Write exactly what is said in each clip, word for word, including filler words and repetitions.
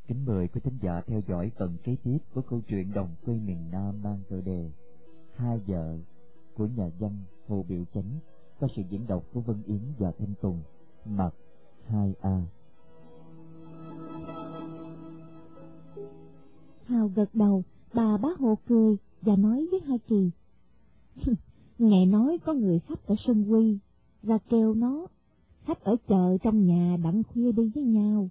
Kính mời quý thính giả theo dõi phần kế tiếp của câu chuyện Đồng quê miền Nam mang tựa đề Hai vợ của nhà văn Hồ Biểu Chánh, có sự diễn đọc của Vân Yến và Thanh Tùng. Mặt hai A. Hào gật đầu, bà bá Hộ cười và nói với Hai Kỳ: nghe nói có người khách ở Sơn Quy ra kêu nó, khách ở chợ trong nhà đặng khuya đi với nhau.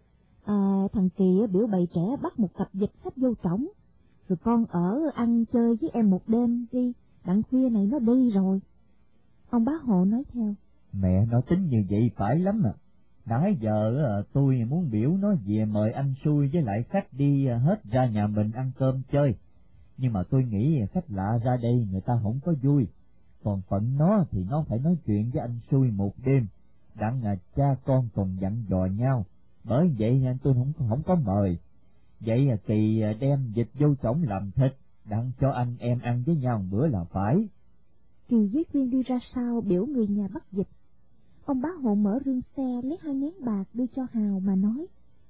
À, thằng Kỳ biểu bầy trẻ bắt một cặp vịt khách vô trỏng, rồi con ở ăn chơi với em một đêm đi, đặng khuya này nó đi rồi. Ông bá Hộ nói theo: mẹ nó tính như vậy phải lắm à. Nãy giờ tôi muốn biểu nó về mời anh Xui với lại khách đi hết ra nhà mình ăn cơm chơi, nhưng mà tôi nghĩ khách lạ ra đây người ta không có vui. Còn phận nó thì nó phải nói chuyện với anh Xui một đêm, đặng là cha con còn dặn dò nhau. Bởi vậy nên tôi không không có mời. Vậy Kỳ đem vịt vô trỏng làm thịt, đặng cho anh em ăn với nhau một bữa là phải. Kỳ với Quyên đi ra sau biểu người nhà bắt vịt. Ông bá Hộ mở rương xe lấy hai nén bạc đưa cho Hào mà nói: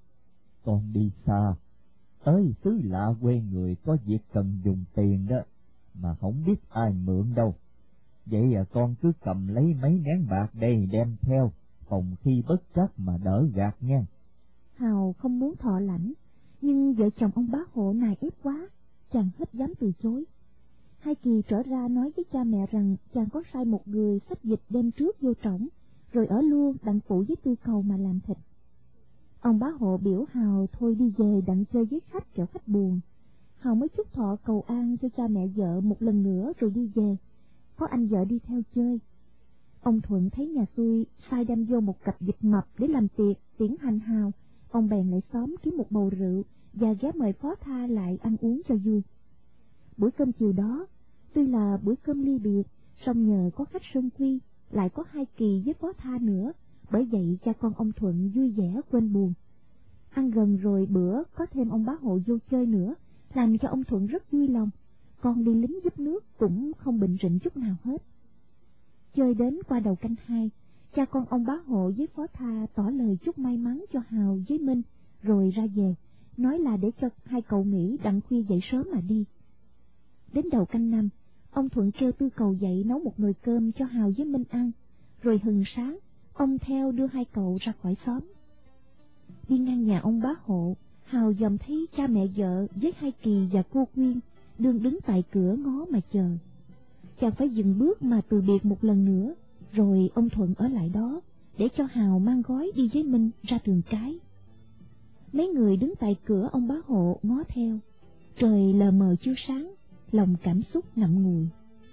con đi xa, tới xứ lạ quê người có việc cần dùng tiền đó, mà không biết ai mượn đâu. Vậy à, con cứ cầm lấy mấy nén bạc đây đem theo, phòng khi bất trắc mà đỡ gạt nha. Hào không muốn thọ lãnh, nhưng vợ chồng ông bá Hộ nài ép quá, chàng hết dám từ chối. Hai Kỳ trở ra nói với cha mẹ rằng chàng có sai một người xách vịt đem trước vô trỏng, rồi ở luôn đặng phụ với Tư Cầu mà làm thịt. Ông bá Hộ biểu Hào thôi đi về đặng chơi với khách kẻo khách buồn. Hào mới chúc thọ cầu an cho cha mẹ vợ một lần nữa rồi đi về, có anh vợ đi theo chơi. Ông Thuận thấy nhà Xui sai đem vô một cặp vịt mập để làm tiệc tiễn hành Hào, ông bèn lại xóm kiếm một bầu rượu và ghé mời Phó Tha lại ăn uống cho vui. Buổi cơm chiều đó, tuy là bữa cơm ly biệt, song nhờ có khách Sơn Quy, lại có Hai Kỳ với Phó Tha nữa, bởi vậy cha con ông Thuận vui vẻ quên buồn. Ăn gần rồi bữa có thêm ông bá Hộ vô chơi nữa, làm cho ông Thuận rất vui lòng. Con đi lính giúp nước cũng không bệnh rịnh chút nào hết. Chơi đến qua đầu canh hai, cha con ông bá Hộ với Phó Tha tỏ lời chúc may mắn cho Hào với Minh, rồi ra về, nói là để cho hai cậu nghỉ đặng khuya dậy sớm mà đi. Đến đầu canh năm, ông Thuận kêu Tư Cầu dậy nấu một nồi cơm cho Hào với Minh ăn, rồi hừng sáng, ông theo đưa hai cậu ra khỏi xóm. Đi ngang nhà ông bá Hộ, Hào dòm thấy cha mẹ vợ với Hai Kỳ và cô Quyên đương đứng tại cửa ngó mà chờ. Chàng phải dừng bước mà từ biệt một lần nữa, rồi ông Thuận ở lại đó để cho Hào mang gói đi với Minh ra Trường Cái. Mấy người đứng tại cửa ông bá Hộ ngó theo, trời lờ mờ chưa sáng, lòng cảm xúc ngậm ngùi.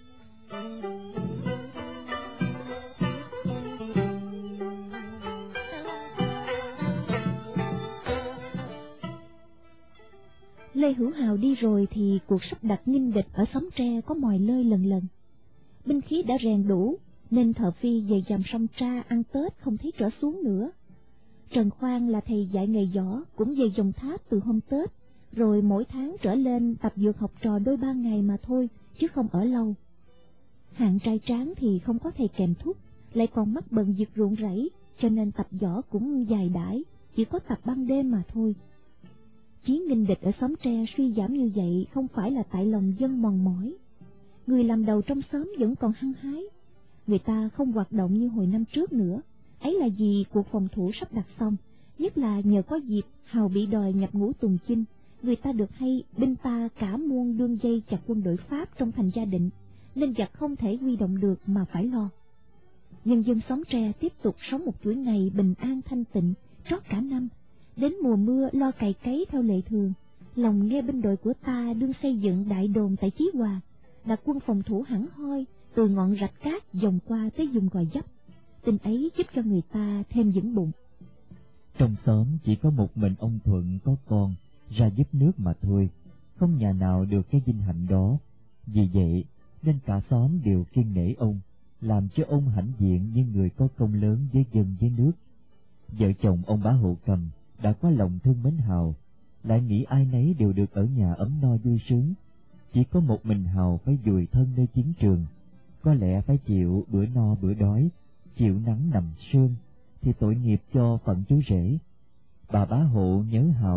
Lê Hữu Hào đi rồi thì cuộc sắp đặt nghinh địch ở xóm tre có mòi lơi lần lần. Binh khí đã rèn đủ nên thợ phi về dằm sông Tra ăn Tết không thấy trở xuống nữa. Trần Khoan là thầy dạy nghề võ cũng về Đồng Tháp từ hôm Tết, rồi mỗi tháng trở lên tập dược học trò đôi ba ngày mà thôi, chứ không ở lâu. Hạng trai tráng thì không có thầy kèm thúc, lại còn mắc bận việc ruộng rẫy, cho nên tập võ cũng dài đãi, chỉ có tập ban đêm mà thôi. Chiến nghinh địch ở xóm tre suy giảm như vậy không phải là tại lòng dân mòn mỏi. Người làm đầu trong xóm vẫn còn hăng hái. Người ta không hoạt động như hồi năm trước nữa, ấy là vì cuộc phòng thủ sắp đặt xong, nhất là nhờ có dịp Hào bị đòi nhập ngũ tuần chinh, người ta được hay binh ta cả muôn đương dây chặt quân đội Pháp trong thành Gia Định, nên giặc không thể huy động được mà phải lo. Nhân dân xóm tre tiếp tục sống một chuỗi ngày bình an thanh tịnh trót cả năm. Đến mùa mưa lo cày cấy theo lệ thường, lòng nghe binh đội của ta đương xây dựng đại đồn tại Chí Hòa, đặt quân phòng thủ hẳn hoi từ ngọn rạch cát dòng qua tới vùng Gò Dấp. Tin ấy giúp cho người ta thêm vững bụng. Trong xóm chỉ có một mình ông Thuận có con ra giúp nước mà thôi, không nhà nào được cái vinh hạnh đó. Vì vậy nên cả xóm đều kiêng nể ông, làm cho ông hãnh diện như người có công lớn với dân với nước. Vợ chồng ông bá Hộ Cầm đã có lòng thương mến Hào, lại nghĩ ai nấy đều được ở nhà ấm no vui sướng, chỉ có một mình Hào phải dùi thân nơi chiến trường, có lẽ phải chịu bữa no bữa đói, chịu nắng nằm sương, thì tội nghiệp cho phận chú rể. Bà bá Hộ nhớ Hào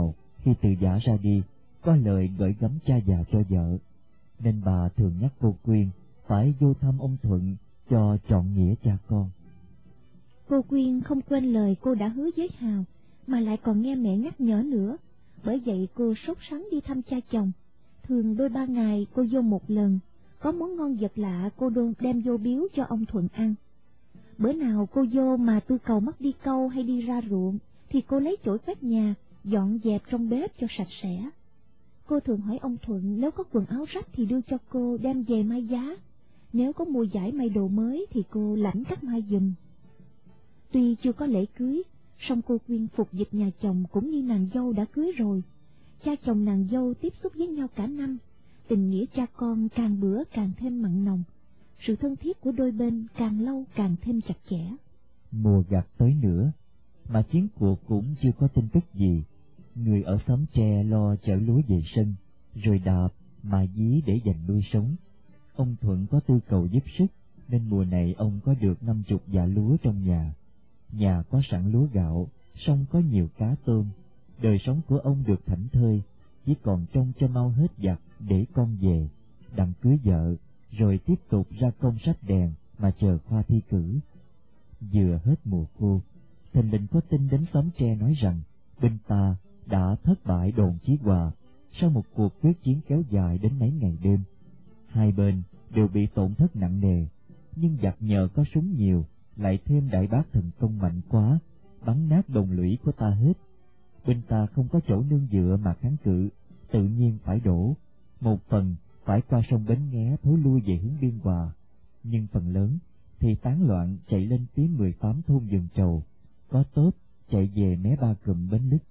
Khi từ giả ra đi, có lời gửi gắm cha già cho vợ, nên bà thường nhắc cô Quyên phải vô thăm ông Thuận cho trọn nghĩa cha con. Cô Quyên không quên lời cô đã hứa với Hào, mà lại còn nghe mẹ nhắc nhở nữa, bởi vậy cô sốt sắng đi thăm cha chồng. Thường đôi ba ngày cô vô một lần, có món ngon vật lạ cô đôn đem vô biếu cho ông Thuận ăn. Bữa nào cô vô mà Tư Cầu mất đi câu hay đi ra ruộng, thì cô lấy chổi quét nhà, dọn dẹp trong bếp cho sạch sẽ. Cô thường hỏi ông Thuận nếu có quần áo rách thì đưa cho cô đem về may giá, nếu có mua giải may đồ mới thì cô lãnh cắt may giùm. Tuy chưa có lễ cưới, song cô Quyên phục dịch nhà chồng cũng như nàng dâu đã cưới rồi. Cha chồng nàng dâu tiếp xúc với nhau cả năm, tình nghĩa cha con càng bữa càng thêm mặn nồng, sự thân thiết của đôi bên càng lâu càng thêm chặt chẽ. Mùa gặt tới nữa, mà chiến cuộc cũng chưa có tin tức gì. Người ở xóm tre lo chở lúa về sân, rồi đạp, mà dí để dành nuôi sống. Ông Thuận có Tư Cầu giúp sức, nên mùa này ông có được năm chục dạ lúa trong nhà. Nhà có sẵn lúa gạo, sông có nhiều cá tôm. Đời sống của ông được thảnh thơi, chỉ còn trông cho mau hết giặt để con về, đặng cưới vợ, rồi tiếp tục ra công sách đèn mà chờ khoa thi cử. Vừa hết mùa khô, thình lình có tin đến xóm tre nói rằng binh ta đã thất bại đồn Chí Hòa sau một cuộc quyết chiến kéo dài đến mấy ngày đêm. Hai bên đều bị tổn thất nặng nề, nhưng giặc nhờ có súng nhiều, lại thêm đại bác thần công mạnh quá, bắn nát đồn lũy của ta hết. Binh ta không có chỗ nương dựa mà kháng cự, tự nhiên phải đổ. Một phần phải qua sông Bến Nghé thối lui về hướng Biên Hòa, nhưng phần lớn thì tán loạn chạy lên phía mười tám thôn Vườn Trầu, có tốt chạy về mé Ba Cụm Bến Lức.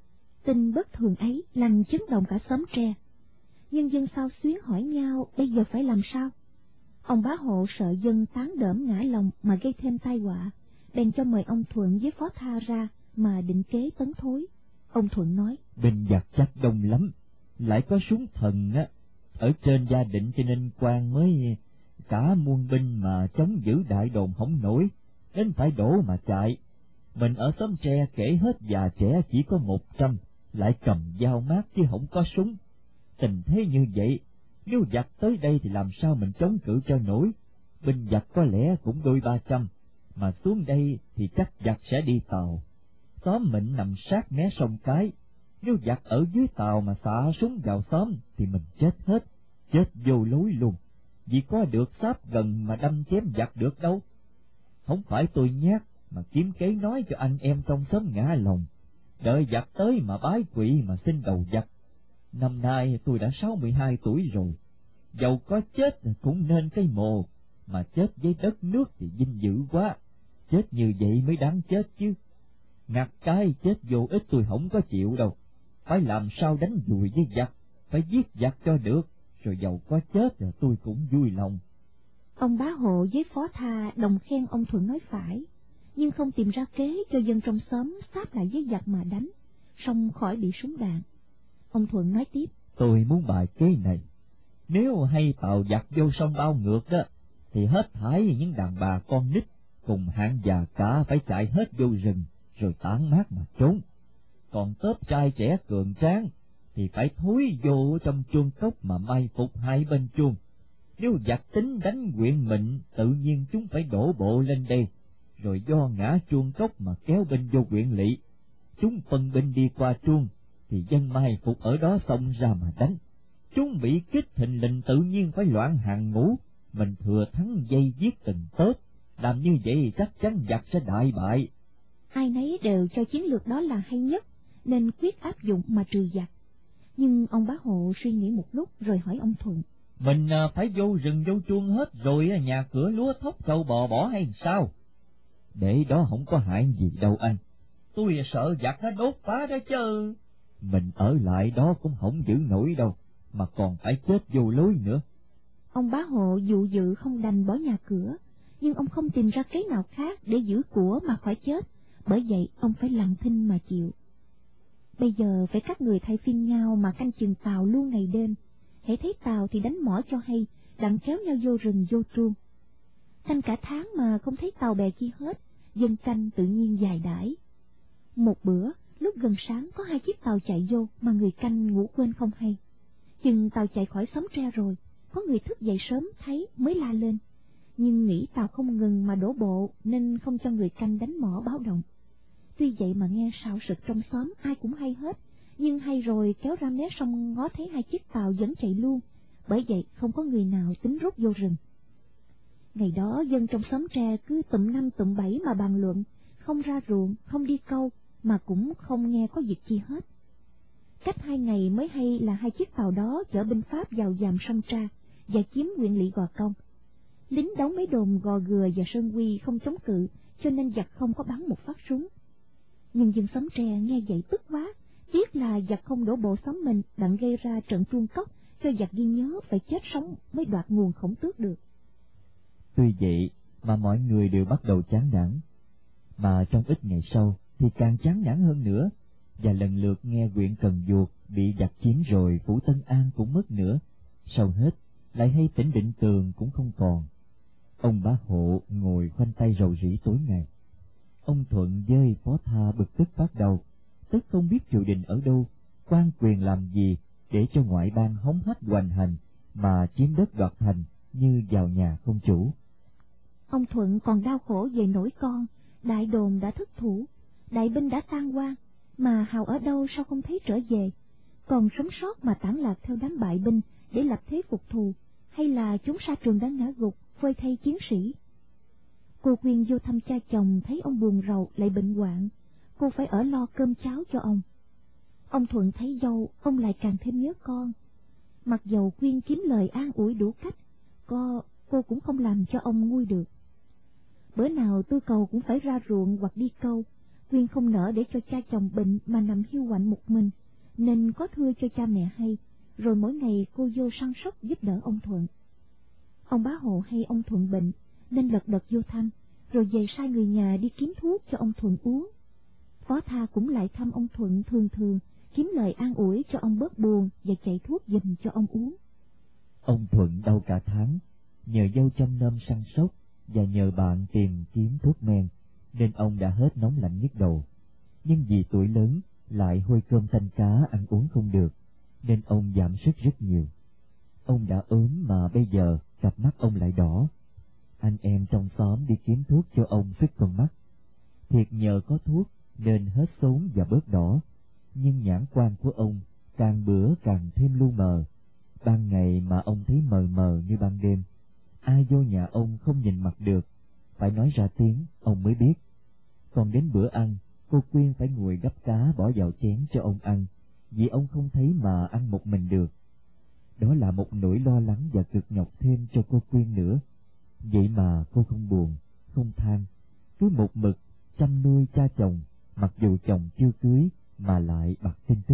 Tin bất thường ấy làm chấn động cả xóm tre. Nhân dân sao xuyến hỏi nhau bây giờ phải làm sao. Ông bá hộ sợ dân tán đỡm ngã lòng mà gây thêm tai họa, bèn cho mời ông Thuận với Phó Tha ra mà định kế tấn thối. Ông Thuận nói: Binh giặc chắc đông lắm, lại có súng thần á, ở trên gia định cho nên quan mới cả muôn binh mà chống giữ đại đồn không nổi, đến phải đổ mà chạy. Mình ở xóm tre kể hết già trẻ chỉ có một trăm, lại cầm dao mát chứ không có súng. Tình thế như vậy, nếu giặc tới đây thì làm sao mình chống cự cho nổi. Binh giặc có lẽ cũng đôi ba trăm, mà xuống đây thì chắc giặc sẽ đi tàu. Xóm mình nằm sát mé sông Cái, nếu giặc ở dưới tàu mà xạ súng vào xóm thì mình chết hết, chết vô lối luôn, vì có được sáp gần mà đâm chém giặc được đâu. Không phải tôi nhát mà kiếm kế nói cho anh em trong xóm ngã lòng, đợi giặc tới mà bái quỵ mà xin đầu giặc. Năm nay tôi đã sáu mươi hai tuổi rồi, dầu có chết cũng nên cái mồ, mà chết với đất nước thì vinh dự quá, chết như vậy mới đáng chết chứ. Ngặt cái chết vô ích tôi không có chịu đâu, phải làm sao đánh dùi với giặc, phải giết giặc cho được, rồi dầu có chết rồi tôi cũng vui lòng. Ông bá hộ với Phó Tha đồng khen ông Thuận nói phải, nhưng không tìm ra kế cho dân trong xóm sáp lại với giặc mà đánh, song khỏi bị súng đạn. Ông Thuận nói tiếp: Tôi muốn bài kế này, nếu hay tàu giặc vô sông Bao Ngược đó, thì hết thảy những đàn bà con nít cùng hạng già cả phải chạy hết vô rừng, rồi tản mát mà trốn. Còn tớp trai trẻ cường tráng thì phải thối vô trong chuông cốc mà may phục hai bên chuông. Nếu giặc tính đánh huyện Mịnh, tự nhiên chúng phải đổ bộ lên đây, rồi do ngã chuông cốc mà kéo binh vô huyện Lỵ. Chúng phân binh đi qua chuông, thì dân mai phục ở đó xông ra mà đánh. Chúng bị kích thình lình tự nhiên phải loạn hàng ngũ, mình thừa thắng dây giết từng tớp, làm như vậy chắc chắn giặc sẽ đại bại. Ai nấy đều cho chiến lược đó là hay nhất, nên quyết áp dụng mà trừ giặc. Nhưng ông bá hộ suy nghĩ một lúc rồi hỏi ông Thuận: Mình phải vô rừng vô chuông hết rồi nhà cửa lúa thóc trâu bò bỏ hay sao? Để đó không có hại gì đâu anh. Tôi sợ giặc nó đốt phá đó chứ. Mình ở lại đó cũng không giữ nổi đâu, mà còn phải chết vô lối nữa. Ông bá hộ dụ dự không đành bỏ nhà cửa, nhưng ông không tìm ra kế nào khác để giữ của mà khỏi chết, bởi vậy ông phải lặng thinh mà chịu. Bây giờ phải các người thay phiên nhau mà canh chừng tàu luôn ngày đêm, hễ thấy tàu thì đánh mỏ cho hay, đặng kéo nhau vô rừng vô truông. Canh cả tháng mà không thấy tàu bè chi hết, dân canh tự nhiên dài đãi. Một bữa, Lúc gần sáng có hai chiếc tàu chạy vô mà người canh ngủ quên không hay. Chừng tàu chạy khỏi xóm tre rồi, có người thức dậy sớm thấy mới la lên, nhưng nghĩ tàu không ngừng mà đổ bộ nên không cho người canh đánh mõ báo động. Tuy vậy mà nghe sào sực trong xóm ai cũng hay hết, nhưng hay rồi kéo ra mé sông ngó thấy hai chiếc tàu vẫn chạy luôn, bởi vậy không có người nào tính rút vô rừng. Ngày đó dân trong xóm tre cứ tụm năm tụm bảy mà bàn luận, không ra ruộng, không đi câu, mà cũng không nghe có việc chi hết. Cách hai ngày mới hay là hai chiếc tàu đó chở binh Pháp vào dàm sông Tra và chiếm huyện lỵ Gò Công. Lính đóng mấy đồn Gò Gừa và Sơn Quy không chống cự, cho nên giặc không có bắn một phát súng. Nhưng dân xóm tre nghe vậy tức quá, tiếc là giặc không đổ bộ xóm mình, đặng gây ra trận chuông cốc, cho giặc ghi nhớ phải chết sống mới đoạt nguồn Khổng Tước được. Tuy vậy mà mọi người đều bắt đầu chán nản, mà trong ít ngày sau thì càng chán nản hơn nữa, và lần lượt nghe huyện Cần Duộc bị giặc chiếm rồi, phủ Tân An cũng mất nữa, sau hết lại hay tỉnh Định Tường cũng không còn. Ông Bá Hộ ngồi khoanh tay rầu rĩ tối ngày. Ông Thuận với Phó Tha bực tức bắt đầu, tức không biết triều đình ở đâu, quan quyền làm gì để cho ngoại bang hống hách hoành hành mà chiếm đất đoạt thành như vào nhà không chủ. Ông Thuận còn đau khổ về nỗi con, đại đồn đã thất thủ, đại binh đã tan hoang, mà Hào ở đâu sao không thấy trở về, còn sống sót mà tản lạc theo đám bại binh để lập thế phục thù, hay là chúng sa trường đã ngã gục, phơi thay chiến sĩ. Cô Quyên vô thăm cha chồng thấy ông buồn rầu lại bệnh hoạn, cô phải ở lo cơm cháo cho ông. Ông Thuận thấy dâu, ông lại càng thêm nhớ con. Mặc dầu Quyên kiếm lời an ủi đủ cách, cô, cô cũng không làm cho ông nguôi được. Bữa nào Tư Cầu cũng phải ra ruộng hoặc đi câu, Quyên không nỡ để cho cha chồng bệnh mà nằm hiu quạnh một mình, nên có thưa cho cha mẹ hay, rồi mỗi ngày cô vô săn sóc giúp đỡ ông Thuận. Ông Bá Hộ hay ông Thuận bệnh, nên lật đật vô thăm, rồi về sai người nhà đi kiếm thuốc cho ông Thuận uống. Phó Tha cũng lại thăm ông Thuận thường thường, kiếm lời an ủi cho ông bớt buồn và chạy thuốc giùm cho ông uống. Ông Thuận đau cả tháng, nhờ dâu chăm nom săn sóc và nhờ bạn tìm kiếm thuốc men, nên ông đã hết nóng lạnh nhức đầu. Nhưng vì tuổi lớn lại hôi cơm tanh cá ăn uống không được, nên ông giảm sức rất nhiều. Ông đã ốm mà bây giờ cặp mắt ông lại đỏ. Anh em trong xóm đi kiếm thuốc cho ông sức con mắt. Thiệt nhờ có thuốc nên hết sốn và bớt đỏ, nhưng nhãn quan của ông càng bữa càng thêm lu mờ. Ban ngày mà ông thấy mờ mờ như ban đêm, ai vô nhà ông không nhìn mặt được, phải nói ra tiếng ông mới biết. Còn đến bữa ăn, cô Quyên phải ngồi gắp cá bỏ vào chén cho ông ăn, vì ông không thấy mà ăn một mình được. Đó là một nỗi lo lắng và cực nhọc thêm cho cô Quyên nữa. Vậy mà cô không buồn, không than, cứ một mực chăm nuôi cha chồng, mặc dù chồng chưa cưới mà lại bặt tin tức.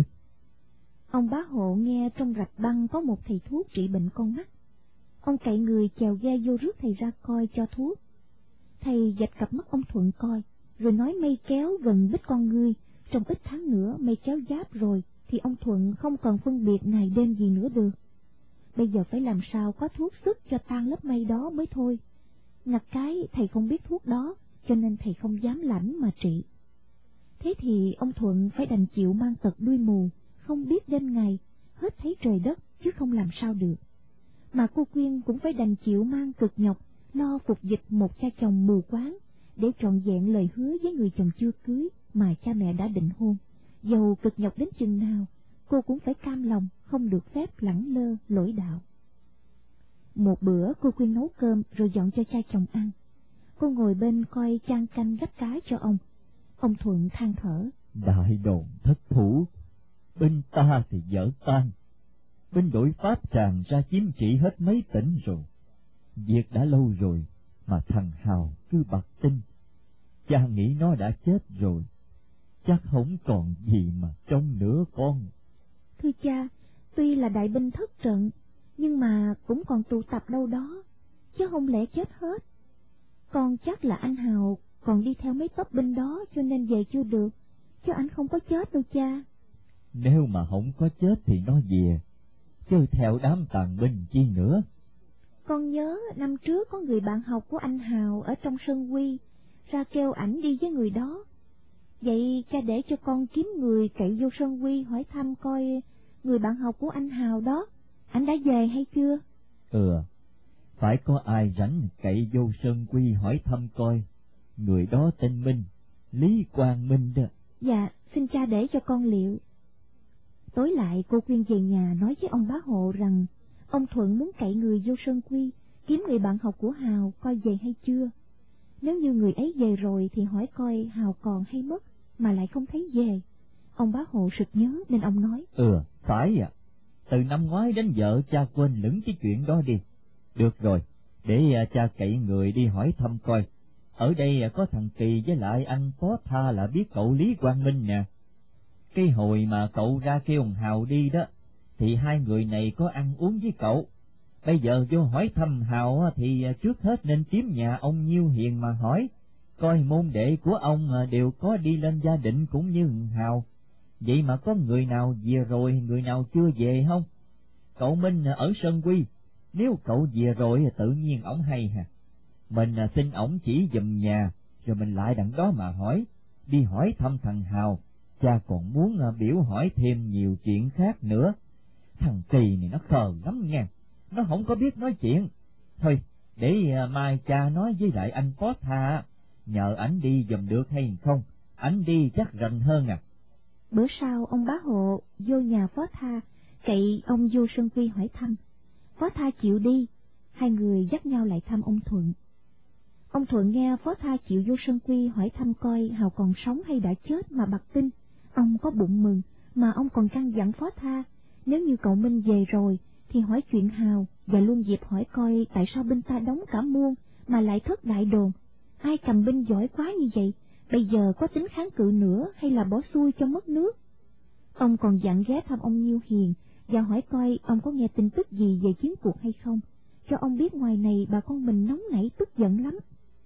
Ông Bá Hộ nghe trong rạch băng có một thầy thuốc trị bệnh con mắt. Ông cậy người chèo ghe vô rước thầy ra coi cho thuốc. Thầy dạch cặp mắt ông Thuận coi, rồi nói mây kéo gần bít con ngươi, trong ít tháng nữa mây kéo giáp rồi thì ông Thuận không còn phân biệt ngày đêm gì nữa được. Bây giờ phải làm sao có thuốc sức cho tan lớp mây đó mới thôi. Ngặt cái thầy không biết thuốc đó, cho nên thầy không dám lãnh mà trị. Thế thì ông Thuận phải đành chịu mang tật đuôi mù, không biết đêm ngày, hết thấy trời đất chứ không làm sao được. Mà cô Quyên cũng phải đành chịu mang cực nhọc, lo phục dịch một cha chồng mù quáng, để trọn vẹn lời hứa với người chồng chưa cưới mà cha mẹ đã định hôn. Dầu cực nhọc đến chừng nào, cô cũng phải cam lòng, không được phép lẳng lơ lỗi đạo. Một bữa cô Quyên nấu cơm rồi dọn cho cha chồng ăn. Cô ngồi bên coi chan canh gắp cá cho ông. Ông Thuận than thở: Đại đồn thất thủ, binh ta thì dở tan, binh đội Pháp tràn ra chiếm trị hết mấy tỉnh rồi. Việc đã lâu rồi mà thằng Hào cứ bặt tin. Cha nghĩ nó đã chết rồi, chắc không còn gì mà trông nữa con. Thưa cha, tuy là đại binh thất trận, nhưng mà cũng còn tụ tập đâu đó, chứ không lẽ chết hết. Con chắc là anh Hào còn đi theo mấy tốp binh đó cho nên về chưa được, chứ anh không có chết đâu cha. Nếu mà không có chết thì nó về, chứ theo đám tàn binh chi nữa. Con nhớ năm trước có người bạn học của anh Hào ở trong Sơn Quy ra kêu ảnh đi với người đó. Vậy cha để cho con kiếm người cậy vô Sơn Quy hỏi thăm coi người bạn học của anh Hào đó, anh đã về hay chưa? Ừ, phải có ai rảnh cậy vô Sơn Quy hỏi thăm coi. Người đó tên Minh, Lý Quang Minh đó. Dạ, xin cha để cho con liệu. Tối lại cô Quyên về nhà nói với ông bá hộ rằng ông Thuận muốn cậy người vô Sơn Quy kiếm người bạn học của Hào coi về hay chưa. Nếu như người ấy về rồi thì hỏi coi Hào còn hay mất, mà lại không thấy về. Ông bá hộ sực nhớ nên ông nói: Ừ, phải à, từ năm ngoái đến giờ cha quên lửng cái chuyện đó đi. Được rồi, để cha cậy người đi hỏi thăm coi. Ở đây có thằng Kỳ với lại anh Phó Tha là biết cậu Lý Quang Minh nè. Cái hồi mà cậu ra kêu ông Hào đi đó, thì hai người này có ăn uống với cậu. Bây giờ vô hỏi thăm Hào thì trước hết nên kiếm nhà ông Nhiêu Hiền mà hỏi, coi môn đệ của ông đều có đi lên gia định cũng như Hào. Vậy mà có người nào về rồi, người nào chưa về không? Cậu Minh ở Sơn Quy, nếu cậu về rồi tự nhiên ổng hay hà. Mình xin ổng chỉ giùm nhà, rồi mình lại đặng đó mà hỏi. Đi hỏi thăm thằng Hào, cha còn muốn biểu hỏi thêm nhiều chuyện khác nữa. Thằng Kỳ này nó khờ lắm nha, nó không có biết nói chuyện. Thôi, để mai cha nói với lại anh Phó Tha, nhờ ảnh đi giùm được hay không, ảnh đi chắc rành hơn à. Bữa sau ông bá hộ vô nhà Phó Tha cậy ông vô Sơn Quy hỏi thăm. Phó Tha chịu đi, hai người dắt nhau lại thăm ông Thuận. Ông Thuận nghe Phó Tha chịu vô Sơn Quy hỏi thăm coi Hào còn sống hay đã chết mà bặt tin, ông có bụng mừng, mà ông còn căn dặn Phó Tha nếu như cậu Minh về rồi thì hỏi chuyện Hào, và luôn dịp hỏi coi tại sao binh ta đóng cả muôn mà lại thất đại đồn, ai cầm binh giỏi quá như vậy, bây giờ có tính kháng cự nữa hay là bỏ xuôi cho mất nước. Ông còn dặn ghé thăm ông Nhiêu Hiền và hỏi coi ông có nghe tin tức gì về chiến cuộc hay không, cho ông biết ngoài này bà con mình nóng nảy tức giận lắm.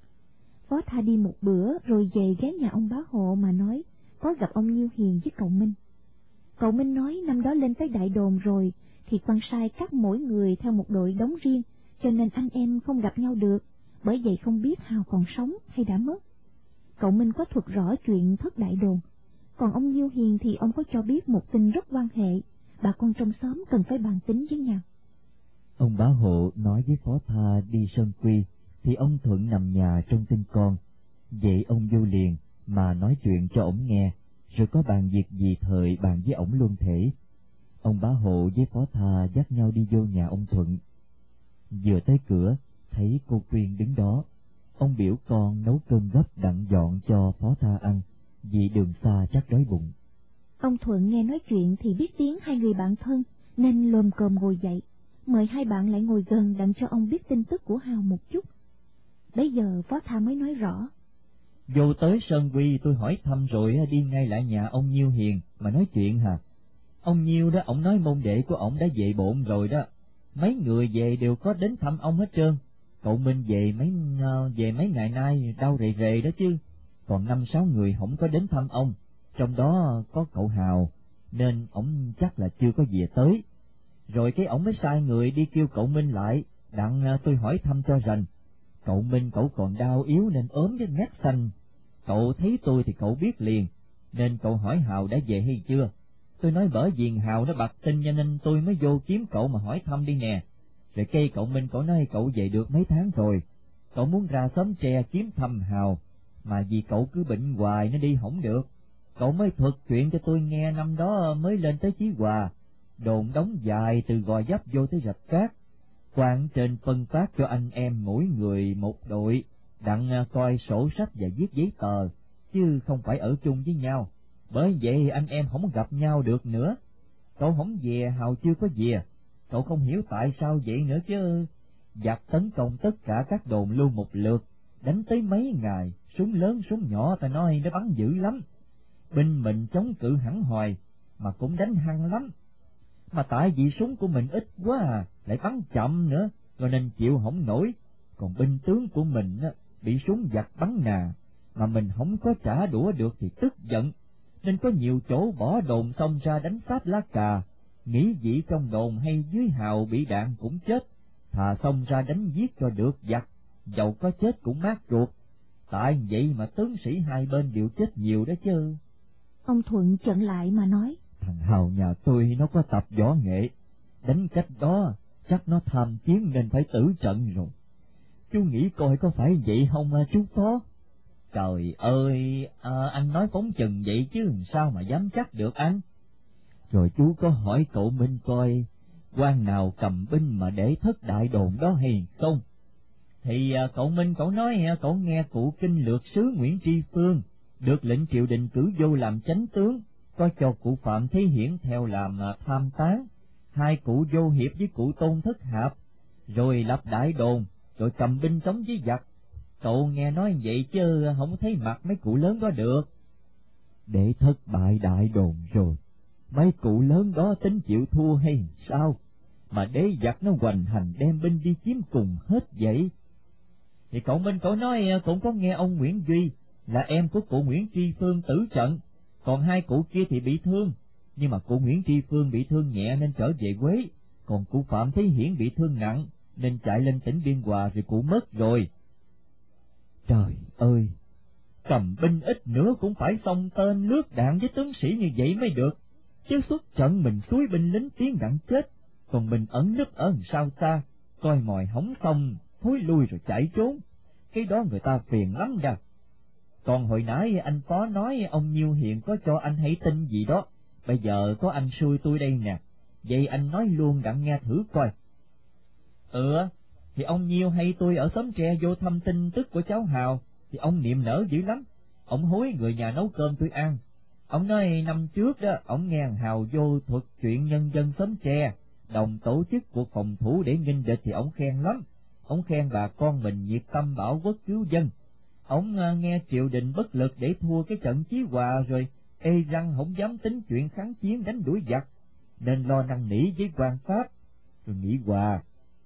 Phó Tha đi một bữa rồi về ghé nhà ông bá hộ mà nói có gặp ông Nhiêu Hiền với cậu Minh. Cậu Minh nói năm đó lên tới đại đồn rồi thì quan sai cắt mỗi người theo một đội đóng riêng, cho nên anh em không gặp nhau được, bởi vậy không biết Hào còn sống hay đã mất. Cậu Minh có thuật rõ chuyện thất đại đồn, còn ông Nhiêu Hiền thì ông có cho biết một tin rất quan hệ, bà con trong xóm cần phải bàn tính với nhau. Ông bá hộ nói với Phó Tha đi Sơn Quy, thì ông Thuận nằm nhà trong tin con. Vậy ông vô liền mà nói chuyện cho ổng nghe, rồi có bàn việc gì thời bàn với ổng luôn thể. Ông bá hộ với Phó Tha dắt nhau đi vô nhà ông Thuận. Vừa tới cửa, thấy cô Quyên đứng đó. Ông biểu con nấu cơm gấp đặng dọn cho Phó Tha ăn, vì đường xa chắc đói bụng. Ông Thuận nghe nói chuyện thì biết tiếng hai người bạn thân, nên lồm cồm ngồi dậy, mời hai bạn lại ngồi gần đặng cho ông biết tin tức của Hào một chút. Bây giờ Phó Tha mới nói rõ. Vô tới Sơn Quy tôi hỏi thăm rồi đi ngay lại nhà ông Nhiêu Hiền mà nói chuyện hả? Ông Nhiêu đó, ổng nói môn đệ của ổng đã về bộn rồi đó. Mấy người về đều có đến thăm ông hết trơn. Cậu Minh về mấy uh, về mấy ngày nay đau rề rề đó chứ. Còn năm sáu người không có đến thăm ông, trong đó có cậu Hào, nên ổng chắc là chưa có về tới. Rồi cái ổng mới sai người đi kêu cậu Minh lại, đặng uh, tôi hỏi thăm cho rành. Cậu Minh cậu còn đau yếu nên ốm với ngắt xanh. Cậu thấy tôi thì cậu biết liền, nên cậu hỏi Hào đã về hay chưa. Tôi nói bởi vì Hào nó bặt tin cho nên tôi mới vô kiếm cậu mà hỏi thăm đi nè. Rồi cây cậu Minh cậu nói cậu về được mấy tháng rồi, cậu muốn ra xóm tre kiếm thăm Hào, mà vì cậu cứ bệnh hoài nó đi không được. Cậu mới thuật chuyện cho tôi nghe năm đó mới lên tới Chí Hòa, đồn đóng dài từ Gò Vấp vô tới Rạch Cát. Quan trên phân phát cho anh em mỗi người một đội, đặng coi sổ sách và viết giấy tờ, chứ không phải ở chung với nhau. Bởi vậy anh em không gặp nhau được nữa. Cậu không về, Hào chưa có về. Cậu không hiểu tại sao vậy nữa chứ. Giặc tấn công tất cả các đồn luôn một lượt, đánh tới mấy ngày, súng lớn súng nhỏ ta nói nó bắn dữ lắm. Binh mình chống cự hẳn hoài, mà cũng đánh hăng lắm. Mà tại vì súng của mình ít quá à, lại bắn chậm nữa, rồi nên chịu không nổi. Còn binh tướng của mình á, bị súng giặc bắn nà, mà mình không có trả đũa được thì tức giận, nên có nhiều chỗ bỏ đồn xong ra đánh Pháp lá cà, nghĩ vị trong đồn hay dưới Hào bị đạn cũng chết, thà xong ra đánh giết cho được giặc, dầu có chết cũng mát ruột. tại vậy mà tướng sĩ hai bên đều chết nhiều đó chứ. Ông Thuận chận lại mà nói, thằng Hào nhà tôi nó có tập võ nghệ, đánh cách đó chắc nó tham chiến nên phải tử trận rồi. Chú nghĩ coi có phải vậy không chú Phó? Trời ơi, à, anh nói phóng chừng vậy chứ sao mà dám chắc được anh. Rồi chú có hỏi cậu Minh coi quan nào cầm binh mà để thất đại đồn đó hay không? Thì à, cậu Minh cậu nói cậu nghe cụ kinh lược sứ Nguyễn Tri Phương được lệnh triều đình cử vô làm chánh tướng, có cho cụ Phạm Thế Hiển theo làm à, tham tán, hai cụ vô hiệp với cụ Tôn Thất Hạp, rồi lập đại đồn, rồi cầm binh chống với giặc. Cậu nghe nói vậy chứ không thấy mặt mấy cụ lớn đó được. Để thất bại đại đồn rồi, mấy cụ lớn đó tính chịu thua hay sao, mà để giặc nó hoành hành đem binh đi chiếm cùng hết vậy? Thì cậu Minh cậu nói cũng có nghe ông Nguyễn Duy là em của cụ Nguyễn Tri Phương tử trận, còn hai cụ kia thì bị thương, nhưng mà cụ Nguyễn Tri Phương bị thương nhẹ nên trở về Quế, còn cụ Phạm Thế Hiển bị thương nặng nên chạy lên tỉnh Biên Hòa rồi cụ mất rồi. Trời ơi, cầm binh ít nữa cũng phải xông tên nước đạn với tướng sĩ như vậy mới được, chứ xuất trận mình suối binh lính tiến đặng chết, còn mình ẩn nấp ở đằng sau ta, coi mồi hỏng xong thối lui rồi chạy trốn, cái đó người ta phiền lắm nha. Còn hồi nãy anh Phó nói ông Nhiêu Hiền có cho anh hay tin gì đó, bây giờ có anh xui tôi đây nè, vậy anh nói luôn đặng nghe thử coi. Ừ, thì ông Nhiêu hay tôi ở xóm Tre vô thăm tin tức của cháu Hào, thì ông niềm nở dữ lắm, ông hối người nhà nấu cơm tôi ăn. Ông nói năm trước đó, ông nghe Hào vô thuật chuyện nhân dân xóm Tre, đồng tổ chức cuộc phòng thủ để nghinh địch thì ông khen lắm. Ông khen bà con mình nhiệt tâm bảo quốc cứu dân. Ông uh, nghe triều đình bất lực để thua cái trận Chí Hòa rồi, ê răng không dám tính chuyện kháng chiến đánh đuổi giặc, nên lo năn nỉ với quan Pháp, rồi nghĩ hòa.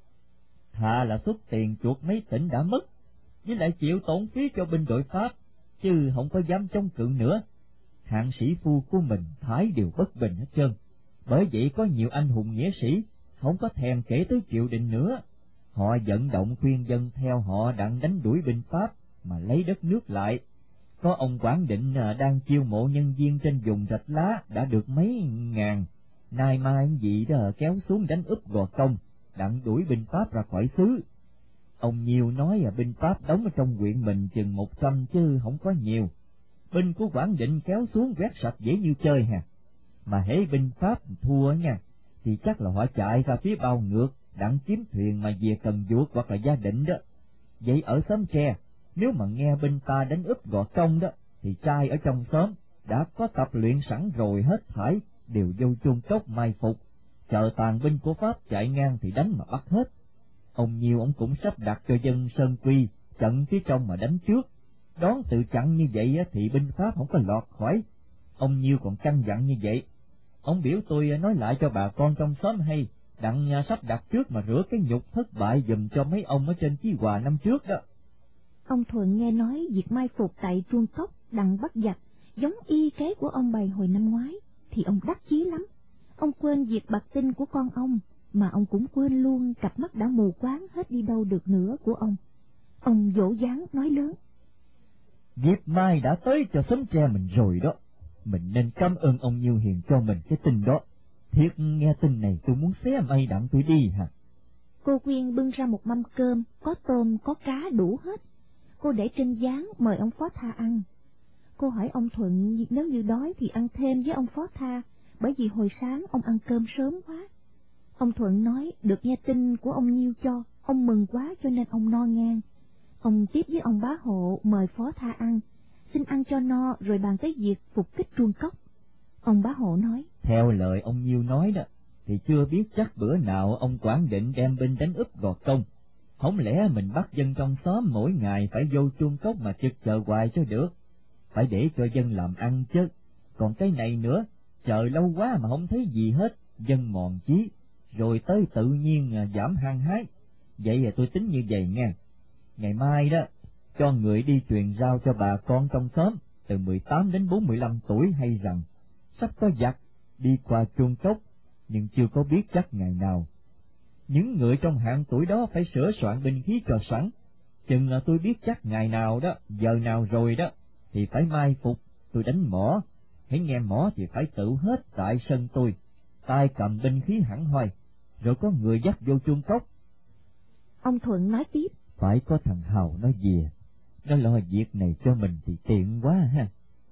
Thà là xuất tiền chuộc mấy tỉnh đã mất, với lại chịu tổn phí cho binh đội Pháp, chứ không có dám chống cự nữa. Hạng sĩ phu của mình thái đều bất bình hết trơn, bởi vậy có nhiều anh hùng nghĩa sĩ không có thèm kể tới triều đình nữa. Họ vận động khuyên dân theo họ đặng đánh đuổi binh Pháp mà lấy đất nước lại. Có ông Quảng Định đang chiêu mộ nhân viên trên vùng Rạch Lá đã được mấy ngàn, nay mai gì đó kéo xuống đánh úp Gò Công, đặng đuổi binh Pháp ra khỏi xứ. Ông Nhiêu nói là binh Pháp đóng ở trong huyện mình chừng một trăm chứ không có nhiều. Binh của Quảng Định kéo xuống quét sạch dễ như chơi hà. Mà hễ binh Pháp thua nha, thì chắc là họ chạy ra phía Bao Ngược, đặng kiếm thuyền mà về Cần Duộc hoặc là Gia Định đó. Vậy ở xóm Tre, nếu mà nghe binh ta đánh úp Gò Công đó, thì trai ở trong xóm đã có tập luyện sẵn rồi hết thảy, đều vô chôn cốc mai phục, chờ tàn binh của Pháp chạy ngang thì đánh mà bắt hết. Ông Nhiêu ông cũng sắp đặt cho dân Sơn Quy trận phía trong mà đánh trước, đón tự chặn như vậy thì binh Pháp không có lọt khỏi. Ông Nhiêu còn căn dặn như vậy. Ông biểu tôi nói lại cho bà con trong xóm hay, đặng sắp đặt trước mà rửa cái nhục thất bại giùm cho mấy ông ở trên Chí Hòa năm trước đó. Ông Thuận nghe nói việc mai phục tại Chuông Cốc đặng bắt giặc giống y kế của ông bày hồi năm ngoái, thì ông đắc chí lắm. Ông quên việc bạc tinh của con ông, mà ông cũng quên luôn cặp mắt đã mù quáng hết đi đâu được nữa của ông. Ông dỗ dáng nói lớn: Dịp mai đã tới cho xóm Tre mình rồi đó, mình nên cảm ơn ông Nhiêu Hiền cho mình cái tin đó. Thiệt nghe tin này tôi muốn xé mây đặng tôi đi hả. Cô Quyên bưng ra một mâm cơm, có tôm có cá đủ hết. Cô để trên gián mời ông Phó Tha ăn. Cô hỏi ông Thuận nếu như đói thì ăn thêm với ông Phó Tha, bởi vì hồi sáng ông ăn cơm sớm quá. Ông Thuận nói được nghe tin của ông Nhiêu cho, ông mừng quá cho nên ông no ngang. Ông tiếp với ông Bá Hộ mời Phó Tha ăn, xin ăn cho no rồi bàn tới việc phục kích Chuông Cốc. Ông Bá Hộ nói: Theo lời ông Nhiêu nói đó, thì chưa biết chắc bữa nào ông Quảng Định đem binh đánh úp Gò Công. Không lẽ mình bắt dân trong xóm mỗi ngày phải vô Chuông Cốc mà trực chờ hoài cho được, phải để cho dân làm ăn chứ. Còn cái này nữa, chờ lâu quá mà không thấy gì hết, dân mòn chí, rồi tới tự nhiên giảm hăng hái. Vậy là tôi tính như vậy nha. Ngày mai đó, cho người đi truyền giao cho bà con trong xóm từ mười tám đến bốn mươi lăm tuổi hay rằng sắp có giặc đi qua Chuông Cốc, nhưng chưa có biết chắc ngày nào. Những người trong hạng tuổi đó phải sửa soạn binh khí cho sẵn, chừng là tôi biết chắc ngày nào đó, giờ nào rồi đó, thì phải mai phục, tôi đánh mõ, hãy nghe mõ thì phải tự hết tại sân tôi, tay cầm binh khí hẳn hoi, rồi có người dắt vô chuông cốc. Ông Thuận nói tiếp. Phải có thằng Hào nó về, nó lo việc này cho mình thì tiện quá ha.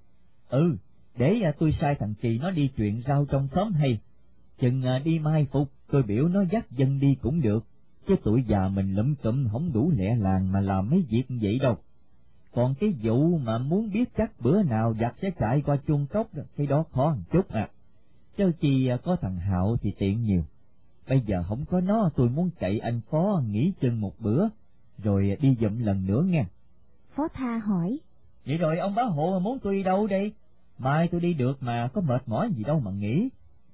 Ừ, để à, tôi sai thằng Kỳ nó đi chuyện rau trong xóm hay, chừng à, đi mai phục, tôi biểu nó dắt dân đi cũng được, chứ tuổi già mình lụm cụm không đủ lẹ làng mà làm mấy việc vậy đâu. Còn cái vụ mà muốn biết chắc bữa nào giặc sẽ chạy qua chuông cốc, cái đó khó một chút à, chứ chi à, có thằng Hạo thì tiện nhiều. Bây giờ không có nó, tôi muốn cậy anh Phó nghỉ chân một bữa, rồi đi dụm lần nữa nghe. Phó Tha hỏi. Vậy rồi ông bá hộ muốn tôi đi đâu đây? Mai tôi đi được mà, có mệt mỏi gì đâu mà nghỉ.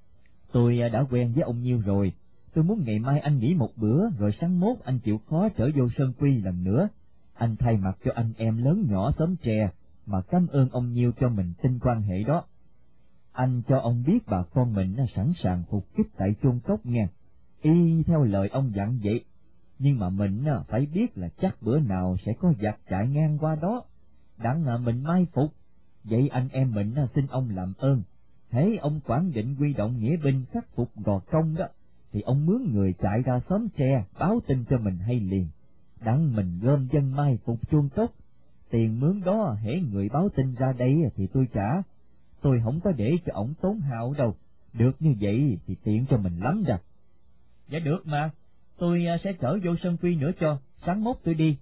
Tôi đã quen với ông Nhiêu rồi, tôi muốn ngày mai anh nghỉ một bữa, rồi sáng mốt anh chịu khó trở vô Sơn Quy lần nữa. Anh thay mặt cho anh em lớn nhỏ xóm tre, mà cảm ơn ông Nhiêu cho mình tin quan hệ đó. Anh cho ông biết bà con mình sẵn sàng phục kích tại chuông cốc nghe, y theo lời ông dặn vậy. Nhưng mà mình phải biết là chắc bữa nào sẽ có giặc chạy ngang qua đó, đặng mình mai phục. Vậy anh em mình xin ông làm ơn, hễ ông Quảng Định quy động nghĩa binh khắc phục Gò Công đó, thì ông mướn người chạy ra xóm tre báo tin cho mình hay liền, đặng mình gom dân mai phục chuông cốc. Tiền mướn đó hễ người báo tin ra đây thì tôi trả, tôi không có để cho ổng tốn hao đâu, được như vậy thì tiện cho mình lắm rồi. Dạ được mà, tôi sẽ chở vô Sơn Quy nữa cho, sáng mốt tôi đi.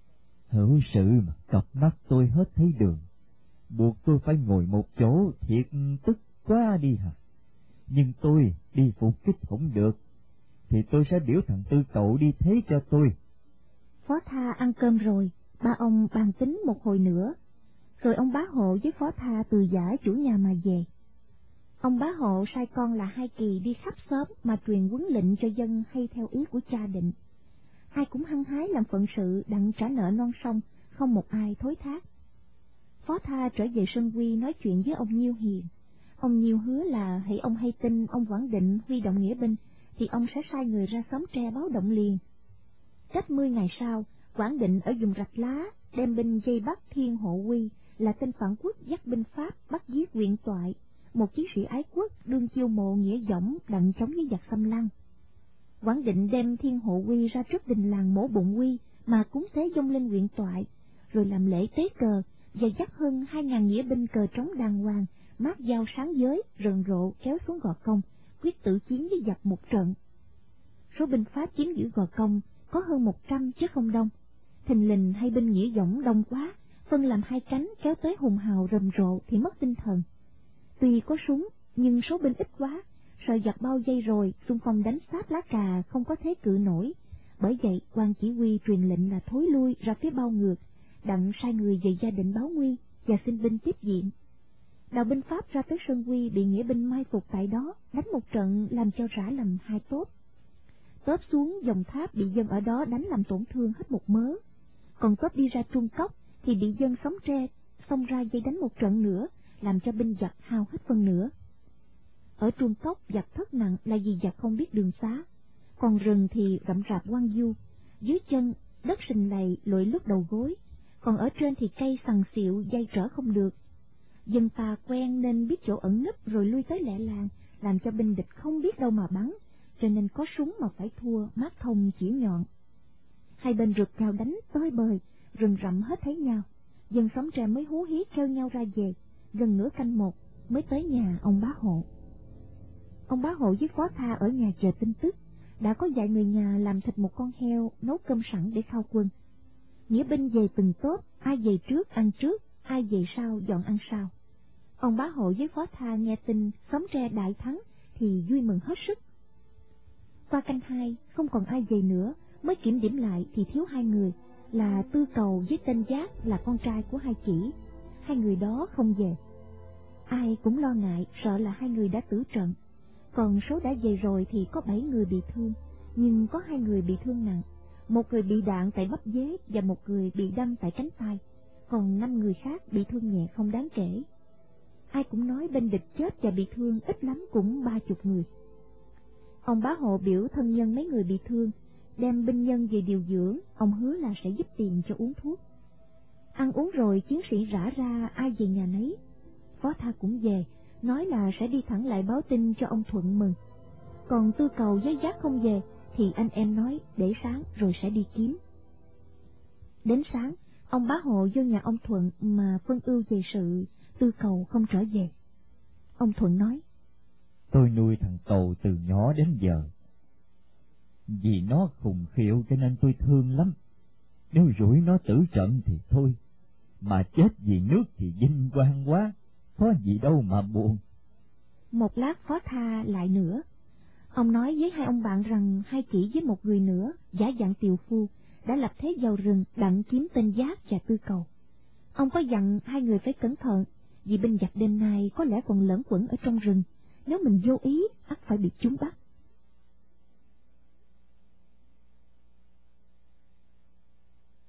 Hữu sự mà cặp mắt tôi hết thấy đường, buộc tôi phải ngồi một chỗ, thiệt tức quá đi hả. Nhưng tôi đi phục kích không được, thì tôi sẽ biểu thằng Tư Cậu đi thế cho tôi. Phó Tha ăn cơm rồi, ba ông bàn tính một hồi nữa, rồi ông bá hộ với Phó Tha từ giả chủ nhà mà về. Ông bá hộ sai con là Hai Kỳ đi khắp xóm mà truyền huấn lệnh cho dân hay theo ý của cha định. Ai cũng hăng hái làm phận sự đặng trả nợ non sông, không một ai thối thác. Phó Tha trở về Sơn Quy nói chuyện với ông Nhiêu Hiền. Ông Nhiêu hứa là hãy ông hay tin ông Quảng Định huy động nghĩa binh, thì ông sẽ sai người ra xóm tre báo động liền. Cách mươi ngày sau, Quảng Định ở vùng Rạch Lá đem binh dây bắt Thiên Hộ Quy, là tên phản quốc dắt binh Pháp bắt giết Quyện Toại, một chiến sĩ ái quốc đương chiêu mộ nghĩa dõng đặng chống với giặc xâm lăng. Quảng Định đem Thiên Hộ Quy ra trước đình làng Mổ Bụng Quy mà cúng tế dông lên Quyện Toại, rồi làm lễ tế cờ và dắt hơn hai ngàn nghĩa binh cờ trống đàng hoàng, mát dao sáng giới, rần rộ kéo xuống Gò Công, quyết tử chiến với giặc một trận. Số binh Pháp chiếm giữ Gò Công có hơn một trăm chứ không đông. Thình lình hay binh nghĩa dõng đông quá, phân làm hai cánh kéo tới hùng hào rầm rộ thì mất tinh thần. Tuy có súng nhưng số binh ít quá, sợ giặc bao vây rồi xung phong đánh Pháp Lá Cà không có thế cự nổi. Bởi vậy quan chỉ huy truyền lệnh là thối lui ra phía bao ngược, đặng sai người về gia định báo nguy và xin binh tiếp diện. Đạo binh Pháp ra tới Sơn Quy bị nghĩa binh mai phục tại đó, đánh một trận làm cho rã làm hai tốp. Tốp xuống dòng tháp bị dân ở đó đánh làm tổn thương hết một mớ, còn tốp đi ra Trung Cốc thì bị dân xóm tre xông ra dây đánh một trận nữa, làm cho binh giặc hao hết phân nửa. Ở Trung Cốc giặc thất nặng là vì giặc không biết đường xá, còn rừng thì rậm rạp hoang vu, dưới chân đất sình lầy lội lướt đầu gối, còn ở trên thì cây sằng xịu dây trở không được. Dân ta quen nên biết chỗ ẩn nấp rồi lui tới lẹ làng, làm cho binh địch không biết đâu mà bắn, cho nên có súng mà phải thua mát thông chỉ nhọn. Hai bên rượt nhau đánh tới bời, rừng rậm hết thấy nhau, dân xóm tre mới hú hí kêu nhau ra về. Gần nửa canh một mới tới nhà ông bá hộ. Ông bá hộ với Phó Tha ở nhà chờ tin tức, đã có vài người nhà làm thịt một con heo nấu cơm sẵn để khao quân. Nghĩa binh về từng tốp, ai về trước ăn trước, ai về sau dọn ăn sau. Ông bá hộ với Phó Tha nghe tin xóm tre đại thắng thì vui mừng hết sức. Qua canh hai không còn ai về nữa, mới kiểm điểm lại thì thiếu hai người, là Tư Cầu với tên Giác là con trai của Hai Chỉ. Hai người đó không về. Ai cũng lo ngại, sợ là hai người đã tử trận. Còn số đã về rồi thì có bảy người bị thương, nhưng có hai người bị thương nặng, một người bị đạn tại bắp dế và một người bị đâm tại cánh tay, còn năm người khác bị thương nhẹ không đáng kể. Ai cũng nói bên địch chết và bị thương ít lắm cũng ba chục người. Ông bá hộ biểu thân nhân mấy người bị thương, đem binh nhân về điều dưỡng, ông hứa là sẽ giúp tiền cho uống thuốc. Ăn uống rồi chiến sĩ rã ra ai về nhà nấy. Phó Tha cũng về, nói là sẽ đi thẳng lại báo tin cho ông Thuận mừng. Còn Tư Cầu với Giác không về thì anh em nói để sáng rồi sẽ đi kiếm. Đến sáng, ông Bá Hộ vô nhà ông Thuận mà phân ưu về sự Tư Cầu không trở về. Ông Thuận nói: Tôi nuôi thằng Cầu từ nhỏ đến giờ. Vì nó khùng khiệu cho nên tôi thương lắm. Nếu rủi nó tử trận thì thôi, mà chết vì nước thì vinh quang quá, có gì đâu mà buồn. Một lát Phó Tha lại nữa. Ông nói với hai ông bạn rằng hai chỉ với một người nữa, giả dạng tiều phu, đã lập thế vào rừng đặng kiếm tên Giác và Tư Cầu. Ông có dặn hai người phải cẩn thận, vì binh giặc đêm nay có lẽ còn lẫn quẩn ở trong rừng, nếu mình vô ý ắt phải bị chúng bắt.